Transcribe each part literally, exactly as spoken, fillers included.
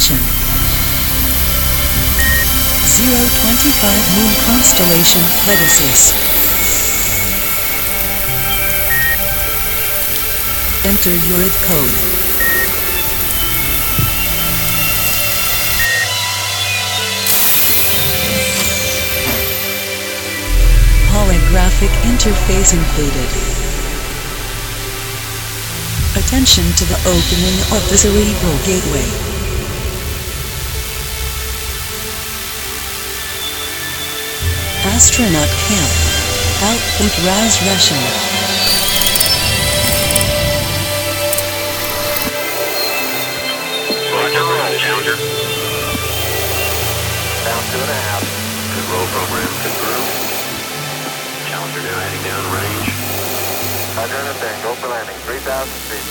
Attention! zero twenty-five Moon Constellation Pegasus. Enter your I D code. Holographic interface included. Attention to the opening of the Cerebral Gateway. Astronaut Camp. Output Raz Russian. Roger, roll, Challenger. Down two and a half. Good roll program confirmed. Challenger now heading down range. Roger, understand. Go for landing. three thousand feet.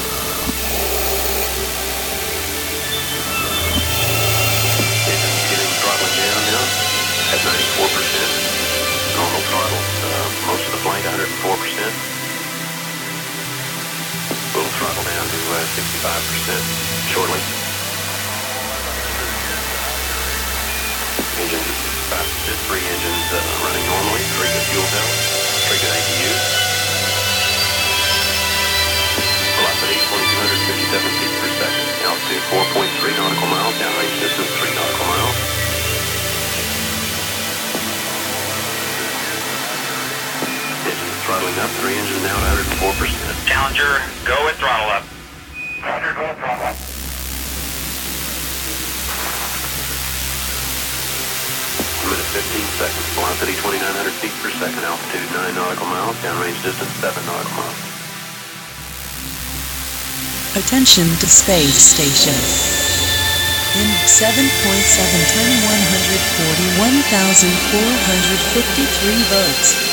Engine's getting throttling down now at ninety-four percent. Normal throttle. Uh, most of the flight, one hundred four percent. Little throttle down to uh, sixty-five percent shortly. Engines at sixty-five percent. Three engines uh, running normally. Three good fuel bells. Three good A P Us. Velocity twenty-two fifty-seven feet per second. Altitude four point three nautical miles. Downrange distance three nautical miles. Engines throttling up. Three engines now at one hundred four percent. Challenger, go and throttle up. Roger, go and throttle up. Minute fifteen seconds. Velocity twenty-nine hundred feet per second. Altitude nine nautical miles. Downrange distance seven nautical miles. Attention to space station. In seven point seven ton one hundred forty-one thousand four hundred fifty-three volts.